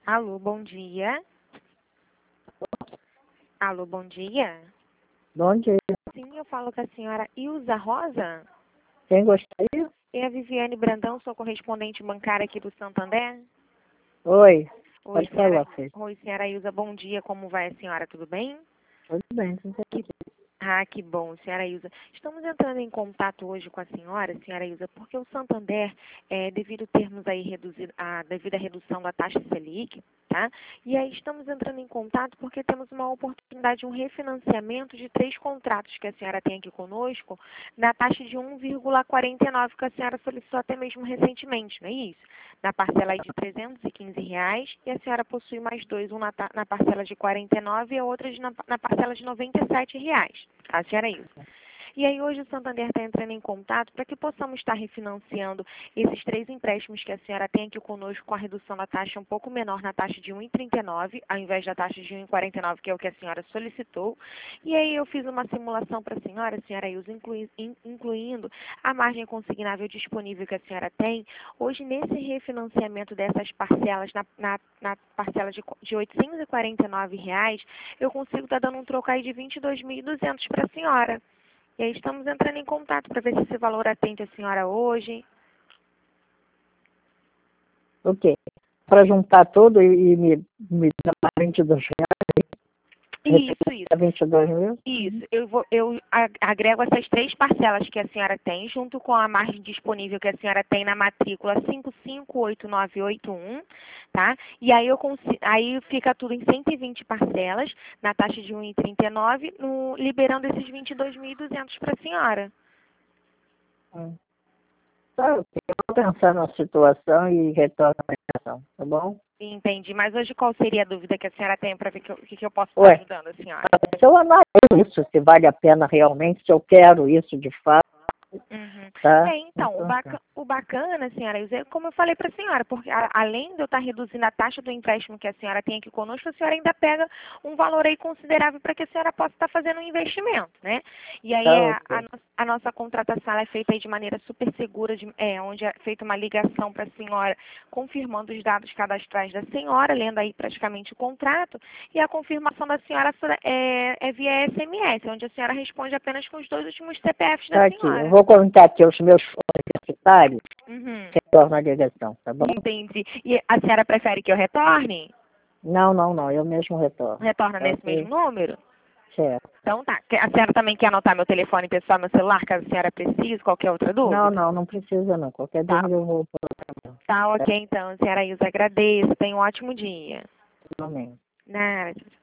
Alô, bom dia. Alô, bom dia. Bom dia. Sim, eu falo com a senhora Ilza Rosa. Quem gostaria? É a Viviane Brandão, sou correspondente bancária aqui do Santander. Oi. Oi, Pode falar, filho. Oi, senhora Ilza, bom dia. Como vai a senhora? Tudo bem? Tudo bem, tudo bem. Que bom, senhora Ilza. Estamos entrando em contato hoje com a senhora Ilza, porque o Santander, devido termos aí devido à redução da taxa Selic, tá? E aí estamos entrando em contato porque temos uma oportunidade de um refinanciamento de 3 contratos que a senhora tem aqui conosco, na taxa de 1,49 que a senhora solicitou até mesmo recentemente, não é isso? Na parcela aí de R$ 315 e a senhora possui mais dois, um na parcela de 49 e a outra na parcela de R$ 97. A senhora Ilza. E aí hoje o Santander está entrando em contato para que possamos estar refinanciando esses 3 empréstimos que a senhora tem aqui conosco com a redução da taxa um pouco menor na taxa de 1,39, ao invés da taxa de 1,49, que é o que a senhora solicitou. E aí eu fiz uma simulação para a senhora Ilza, incluindo a margem consignável disponível que a senhora tem. Hoje, nesse refinanciamento dessas parcelas, na parcela de R$ 849, eu consigo estar dando um troco aí de R$ 22.200 para a senhora. E aí estamos entrando em contato para ver se esse valor atende a senhora hoje. O quê? Para juntar tudo e me dar R$ 22, Isso. 22 mil? Isso. Eu agrego essas 3 parcelas que a senhora tem, junto com a margem disponível que a senhora tem na matrícula 558981, tá? E aí aí fica tudo em 120 parcelas, na taxa de 1,39, liberando esses 22.200 para a senhora. Tá, ok. Eu vou pensar na situação e retorno a ligação, tá bom? Entendi. Mas hoje qual seria a dúvida que a senhora tem para ver o que eu posso estar Ué, ajudando a senhora? se eu analiso isso, se vale a pena realmente, se eu quero isso de fato, Uhum. tá? Então, o bacana, senhora Ilza, é como eu falei para a senhora, porque além de eu estar reduzindo a taxa do empréstimo que a senhora tem aqui conosco, a senhora ainda pega um valor aí considerável para que a senhora possa estar fazendo um investimento, né? E aí Tá, ok. a nossa contratação ela é feita aí de maneira super segura, onde é feita uma ligação para a senhora, confirmando os dados cadastrais da senhora, lendo aí praticamente o contrato, e a confirmação da senhora é via SMS, onde a senhora responde apenas com os 2 últimos CPFs Tá da aqui. Eu senhora. vou contar aqui os meus universitários, Uhum. retorno a ligação, tá bom? Entendi. E a senhora prefere que eu retorne? Não, eu mesmo retorno. Retorna Tá nesse ok? mesmo número? Certo. Então tá. A senhora também quer anotar meu telefone pessoal, meu celular, caso a senhora precise, qualquer outra dúvida? Não precisa não. Qualquer Tá, dúvida eu vou pôr pra mim. tá ok então, senhora Ilza, agradeço. Tenha um ótimo dia. Tá? Amém. Nada.